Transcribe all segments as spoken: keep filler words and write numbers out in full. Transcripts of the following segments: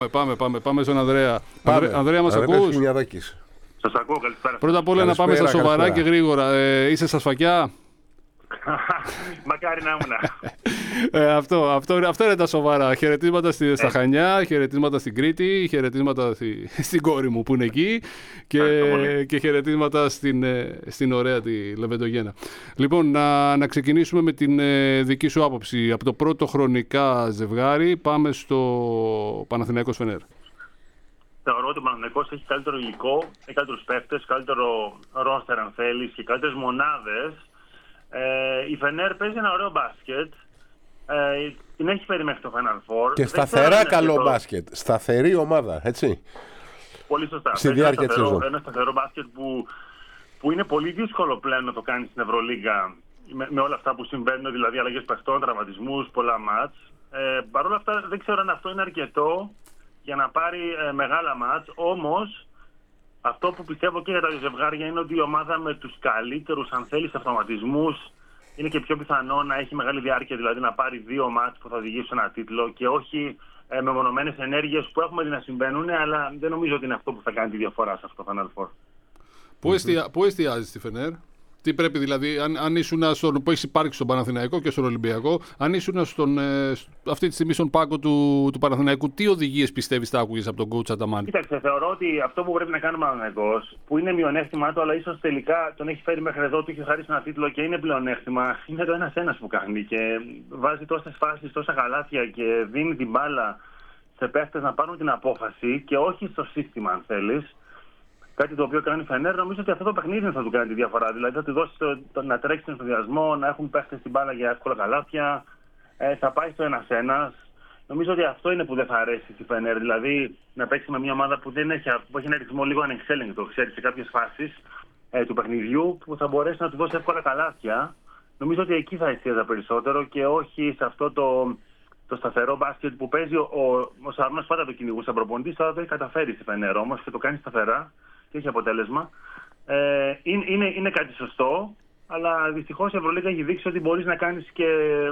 Πάμε, πάμε, πάμε στον Ανδρέα. Πάμε. Ανδρέα, Ανδρέα, μας ακούς? Σας ακούω, καλησπέρα. Πρώτα απ' όλα να πάμε στα σοβαρά καλησπέρα. Και γρήγορα. Ε, είσαι στα σφακιά? Μακάρι να ήμουν. ε, αυτό, αυτό, αυτό είναι τα σοβαρά. Χαιρετίσματα στη, στα Χανιά, χαιρετίσματα στην Κρήτη, χαιρετίσματα στη, στην κόρη μου που είναι εκεί και, και χαιρετίσματα στην, στην ωραία τη Λεβεντογένα. Λοιπόν, να, να ξεκινήσουμε με την ε, δική σου άποψη. Από το πρώτο χρονικά ζευγάρι πάμε στο Παναθηναϊκός Φενέρ. Θεωρώ ότι ο Παναθηναϊκός έχει καλύτερο υλικό, έχει καλύτερους παίκτες, καλύτερο ρόστερ αν θέλεις και καλύτερες μονάδες. Ε, η Φενέρ παίζει ένα ωραίο μπάσκετ. Ε, την έχει φέρει μέχρι το Final Four. Και σταθερά καλό το... μπάσκετ. Σταθερή ομάδα, έτσι. Πολύ σωστά. Στη διάρκεια της σεζόν. Ένα σταθερό μπάσκετ που, που είναι πολύ δύσκολο πλέον να το κάνει στην Ευρωλίγκα με, με όλα αυτά που συμβαίνουν, δηλαδή αλλαγές παιχτών, τραυματισμούς, πολλά μάτς. Ε, Παρ' όλα αυτά δεν ξέρω αν αυτό είναι αρκετό για να πάρει ε, μεγάλα μάτς. Όμως αυτό που πιστεύω και για τα δύο ζευγάρια είναι ότι η ομάδα με τους καλύτερους, αν θέλεις, αυτοματισμούς είναι και πιο πιθανό να έχει μεγάλη διάρκεια, δηλαδή να πάρει δύο μάτς που θα οδηγήσουν ένα τίτλο και όχι ε, μεμονωμένες ενέργειες που έχουμε δει να συμβαίνουν, αλλά δεν νομίζω ότι είναι αυτό που θα κάνει τη διαφορά σε αυτό το Final Four. Πού, εστια, πού εστιάζει στη Φενέρ? Τι πρέπει δηλαδή, αν, αν ήσουν στον, που έχει υπάρξει στον Παναθηναϊκό και στον Ολυμπιακό, αν ήσουν στον, ε, αυτή τη στιγμή στον πάγκο του, του Παναθηναϊκού, τι οδηγίες πιστεύεις θα άκουγες από τον coach Αταμάν? Κοίταξε, θεωρώ ότι αυτό που πρέπει να κάνει ο Παναθηναϊκός, που είναι μειονέκτημα του, αλλά ίσως τελικά τον έχει φέρει μέχρι εδώ, του έχει χαρίσει ένα τίτλο και είναι πλεονέκτημα, είναι το ένας-ένας που κάνει και βάζει τόσες φάσεις, τόσα καλάθια και δίνει την μπάλα σε παίχτες να πάρουν την απόφαση και όχι στο σύστημα, αν θέλεις. Κάτι το οποίο κάνει η Φενέρ, νομίζω ότι αυτό το παιχνίδι θα του κάνει τη διαφορά. Δηλαδή θα του δώσει το, το, να τρέξει τον ενθουσιασμό, να έχουν παίχτες στην μπάλα για εύκολα καλάθια, ε, θα πάει στο ένας-ένας. Νομίζω ότι αυτό είναι που δεν θα αρέσει στη Φενέρ. Δηλαδή να παίξει με μια ομάδα που, δεν έχει, που έχει ένα ρυθμό λίγο ανεξέλεγκτο, ξέρει, σε κάποιες φάσεις ε, του παιχνιδιού, που θα μπορέσει να του δώσει εύκολα καλάθια. Νομίζω ότι εκεί θα εστίαζα περισσότερο και όχι σε αυτό το, το σταθερό μπάσκετ που παίζει. Ο, ο, ο Σαρώνας πάντα το κυνηγούσε προπονητής, τώρα το έχει καταφέρει στη Φενέρ όμως και το κάνει σταθερά και έχει αποτέλεσμα. Ε, είναι, είναι, είναι κάτι σωστό, αλλά δυστυχώς η Ευρωλίγα έχει δείξει ότι μπορείς να κάνεις και,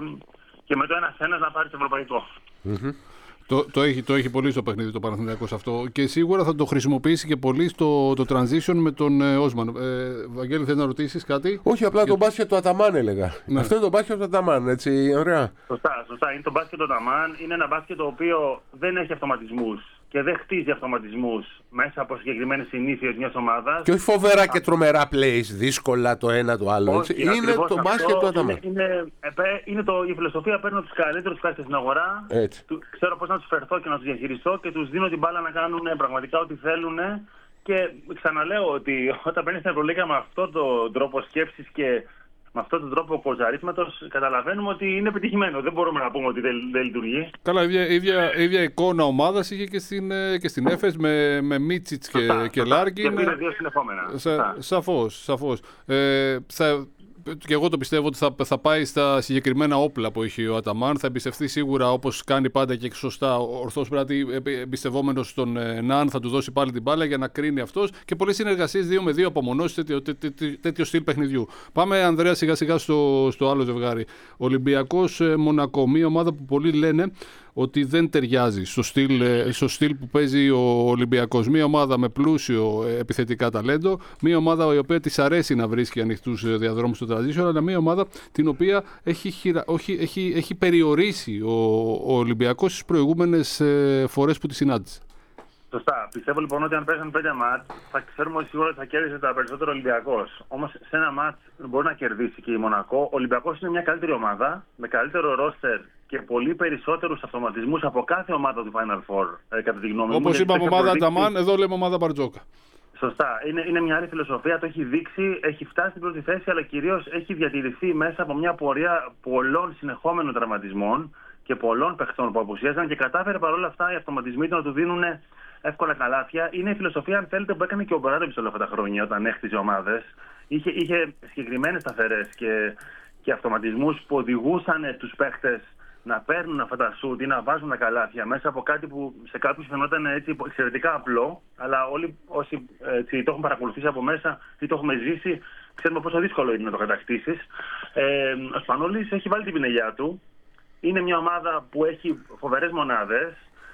και με το ένας-ένας να πάρεις ευρωπαϊκό. Mm-hmm. Το, το, έχει, το έχει πολύ στο παιχνίδι το Παναθηναϊκός αυτό και σίγουρα θα το χρησιμοποιήσει και πολύ στο το transition με τον ε, Όσμαν. Ε, Βαγγέλη, θέλεις να ρωτήσεις κάτι? Όχι, απλά για... το μπάσκετ του Αταμάν έλεγα. Ναι. Αυτό είναι το μπάσκετ του Αταμάν, έτσι, ωραία. Σωστά, σωστά. Είναι το μπάσκετ του Αταμάν. Είναι ένα μπάσκετ το οποίο δεν έχει αυτοματισμούς και δεν χτίζει αυτοματισμούς μέσα από συγκεκριμένες συνήθειες μιας ομάδας. Και όχι φοβερά και τρομερά plays, δύσκολα το ένα το άλλο. Όχι, έτσι. Είναι το μπάσκετ του Αταμάν. Είναι, είναι, είναι το, η φιλοσοφία, παίρνω τους καλύτερους παίκτες στην αγορά, του, ξέρω πώς να τους φερθώ και να τους διαχειριστώ και τους δίνω την μπάλα να κάνουν πραγματικά ό,τι θέλουν. Και ξαναλέω ότι όταν παίρνεις την Ευρωλίγα με αυτόν τον τρόπο σκέψης και με αυτόν τον τρόπο κοζαρίσματος, καταλαβαίνουμε ότι είναι επιτυχημένο. Δεν μπορούμε να πούμε ότι δεν, δεν λειτουργεί. Καλά, η ίδια, ίδια, ίδια εικόνα ομάδας είχε και στην, και στην Έφες με, με Μίτσιτς και, σωστά, και Λάρκιν. Και πήρε δύο συνεχόμενα. Σα, σαφώς, σαφώς. Ε, θα, και εγώ το πιστεύω ότι θα, θα πάει στα συγκεκριμένα όπλα που έχει ο Αταμάν. Θα εμπιστευτεί σίγουρα, όπως κάνει πάντα και σωστά, ορθός πράτη, εμπιστευόμενος στον Ναν, θα του δώσει πάλι την μπάλα για να κρίνει αυτός και πολλές συνεργασίες δύο με δύο απομονώσεις τέτοιο, τέ, τέ, τέ, τέτοιο στυλ παιχνιδιού. Πάμε, Ανδρέα, σιγά σιγά στο, στο άλλο ζευγάρι. Ολυμπιακός Μονακό, μια ομάδα που πολλοί λένε ότι δεν ταιριάζει στο στυλ, στο στυλ που παίζει ο Ολυμπιακός. Μια ομάδα με πλούσιο επιθετικά ταλέντο, μια ομάδα η οποία της αρέσει να βρίσκει ανοιχτούς διαδρόμους στο transition, αλλά μια ομάδα την οποία έχει, χειρα... όχι, έχει, έχει περιορίσει ο, ο Ολυμπιακός στις προηγούμενες φορές που τη συνάντησε. Σωστά. Πιστεύω λοιπόν ότι αν παίζουν πέντε μάτς, θα ξέρουμε ότι σίγουρα θα κέρδισε τα περισσότερο Ολυμπιακός. Όμως σε ένα μάτς μπορεί να κερδίσει και η Μονακό. Ο Ολυμπιακός είναι μια καλύτερη ομάδα, με καλύτερο ρόστερ και πολύ περισσότερους αυτοματισμούς από κάθε ομάδα του Final Four, ε, κατά τη γνώμη μου. Όπως είπαμε, ομάδα Αταμάν, εδώ λέμε ομάδα Μπαρτζόκα. Σωστά. Είναι, είναι μια άλλη φιλοσοφία, το έχει δείξει, έχει φτάσει στην πρώτη θέση, αλλά κυρίως έχει διατηρηθεί μέσα από μια πορεία πολλών συνεχόμενων τραυματισμών και πολλών παιχτών που απουσίαζαν και κατάφερε παρόλα αυτά οι αυτοματισμοί του να του δίνουν εύκολα καλάθια. Είναι η φιλοσοφία, αν θέλετε, που έκανε και ο Μπράντοβιτς όλα αυτά τα χρόνια όταν έχτιζε ομάδες. Είχε, είχε συγκεκριμένες σταθερές και, και αυτοματισμούς που οδηγούσαν τους παίχτες να παίρνουν αυτά τα σουτ ή να βάζουν τα καλάθια μέσα από κάτι που σε κάποιους φαινόταν έτσι εξαιρετικά απλό, αλλά όλοι όσοι έτσι, το έχουν παρακολουθήσει από μέσα ή το έχουμε ζήσει, ξέρουμε πόσο δύσκολο είναι να το κατακτήσεις. Ε, ο Σπανούλης έχει βάλει την πινελιά του. Είναι μια ομάδα που έχει φοβερές μονάδες.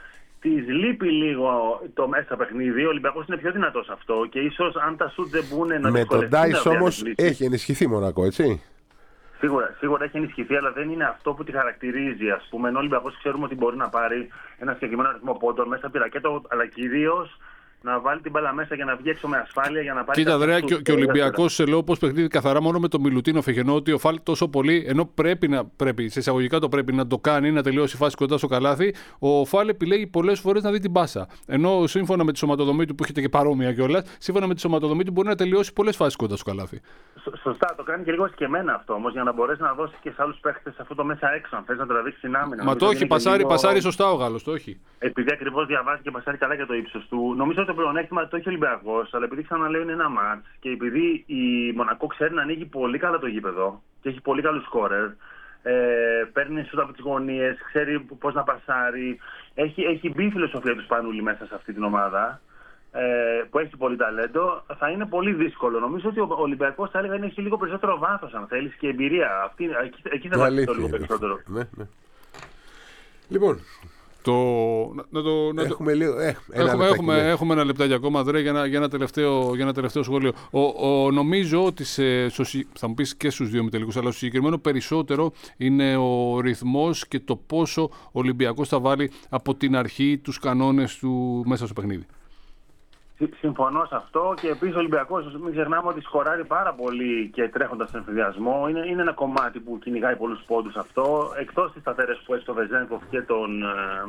της λείπει λίγο το μέσα παιχνίδι. Ο Ολυμπιακός είναι πιο δυνατός αυτό και ίσως αν τα σουτ δεν μπουν να Με τον Ντάις όμως διαδεχλήσει. έχει ενισχυθεί η Μονακό, έτσι. Σίγουρα, σίγουρα έχει ενισχυθεί, αλλά δεν είναι αυτό που τη χαρακτηρίζει. Ας πούμε, ενώ ο Ολυμπιακός ξέρουμε ότι μπορεί να πάρει ένα συγκεκριμένο αριθμό πόντων μέσα από τη ρακέτα, αλλά κυρίως να βάλει την μπάλα μέσα για να βγει έξω με ασφάλεια για να πάρει. Κοίτα, Ανδρέα, και, και ο Ολυμπιακός σε λέω πως παιχνίδι καθαρά μόνο με τον Μιλουτίνοφ, ενώ ότι ο Φάλ τόσο πολύ, ενώ πρέπει, να, πρέπει σε εισαγωγικά το πρέπει να το κάνει, να τελειώσει η φάση κοντά στο καλάθι, ο Φάλ επιλέγει πολλές φορές να δει την πάσα. Ενώ σύμφωνα με τη σωματοδομή του, που έχετε και παρόμοια κιόλας, σύμφωνα με τη σωματοδομή του μπορεί να τελειώσει πολλές φάσεις κοντά στο καλάθι. Σωστά, το κάνει και λίγο σκεμμένα αυτό όμως, για να μπορέσει να δώσει και σε άλλους παίχτες αυτό το μέσα έξω. Αν θες να τραβήξει την άμυνα. Μα το έχει, πασάρει, λίγο... πασάρει σωστά ο Γάλλος, το έχει. Επειδή ακριβώς διαβάζει και πασάρει καλά για το ύψος του. Νομίζω ότι το πλεονέκτημα το έχει ο Ολυμπιακός, αλλά επειδή ξαναλέω είναι ένα μάτς και επειδή η Μονακό ξέρει να ανοίγει πολύ καλά το γήπεδο και έχει πολύ καλούς σκόρερ, ε, παίρνει σούτα από τις γωνίες, ξέρει πώς να πασάρει. Έχει, έχει μπει η φιλοσοφία του Σπανούλη μέσα σε αυτή την ομάδα, που έχει πολύ ταλέντο, θα είναι πολύ δύσκολο. Νομίζω ότι ο Ολυμπιακός θα έλεγα έχει λίγο περισσότερο βάθος, αν θέλεις, και εμπειρία. Αυτή, εκεί, εκεί θα βάλει το λίγο περισσότερο. Ναι, ναι. Λοιπόν, το, να το, να έχουμε, το... λίγο, ε, ένα έχουμε, έχουμε, ναι. έχουμε ένα λεπτάκι ακόμα, Ανδρέα, για, ένα, για, ένα τελευταίο, για ένα τελευταίο σχόλιο. Ο, ο, νομίζω ότι σε, θα μου πεις και στους δύο μητελικούς, αλλά στο συγκεκριμένο περισσότερο είναι ο ρυθμός και το πόσο ο Ολυμπιακός θα βάλει από την αρχή τους κανόνες του μέσα στο παιχνίδι. Συμφωνώ σε αυτό και επίσης ο Ολυμπιακός, μην ξεχνάμε ότι σκοράρει πάρα πολύ και τρέχοντας στον εμφυδιασμό. Είναι, είναι ένα κομμάτι που κυνηγάει πολλούς πόντους αυτό. Εκτός τις σταθερές που έχει το Βεζένκοφ και τον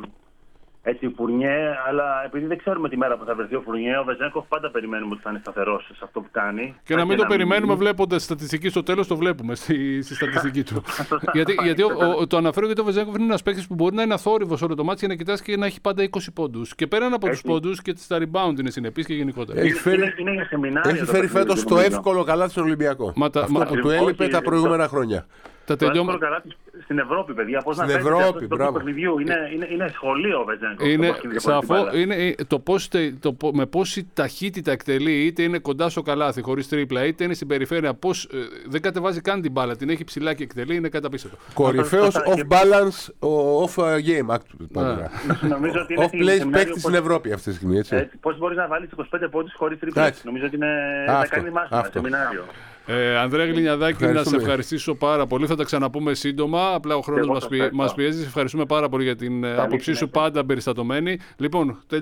έτσι, Φουρνιέ, αλλά επειδή δεν ξέρουμε τη μέρα που θα βρεθεί ο Φουρνιέ, ο Βεζένκοφ πάντα περιμένουμε ότι θα είναι σταθερός σε αυτό που κάνει. Και να μην και το να περιμένουμε μην... βλέποντας στατιστική στο τέλος, το βλέπουμε στη, στη στατιστική του. γιατί γιατί ο, ο, το αναφέρω γιατί ο Βεζένκοφ είναι ένας παίκτης που μπορεί να είναι αθόρυβος όλο το μάτι και να κοιτάς και να έχει πάντα είκοσι πόντους. Και πέραν από τους πόντους και στα rebound είναι συνεπής και γενικότερα. Έχει φέρει, είναι, είναι για σεμινάρια, έχει φέρει φέτος το εύκολο καλάθι στον Ολυμπιακό. Μα, αυτό μα, του έλειπε τα προηγούμενα χρόνια. Τα τελειώμα... Στην Ευρώπη, παιδιά. Πώς στην να Ευρώπη, μπράβο. Είναι, είναι, είναι σχολείο ο Βεζένκοφ. Είναι, σαφώ, είναι το πώς, το, με πόση ταχύτητα εκτελεί, είτε είναι κοντά στο καλάθι χωρίς τρίπλα, είτε είναι στην περιφέρεια. Πώς, ε, δεν κατεβάζει καν την μπάλα, την έχει ψηλά και εκτελεί, είναι καταπίστευτο. Κορυφαίος off balance, off game. Off place παίκτη στην Ευρώπη αυτή τη στιγμή. Πώς μπορείς να βάλεις είκοσι πέντε πόντους χωρίς τρίπλα. Νομίζω ότι θα κάνει μάθημα, σεμινάριο. Ε, Ανδρέα Γλινιαδάκη, να σε ευχαριστήσω πάρα πολύ. Θα τα ξαναπούμε σύντομα. Απλά ο χρόνος μας, πι... μας πιέζει. Σε ευχαριστούμε πάρα πολύ για την άποψή σου, πάντα περιστατωμένη. Λοιπόν,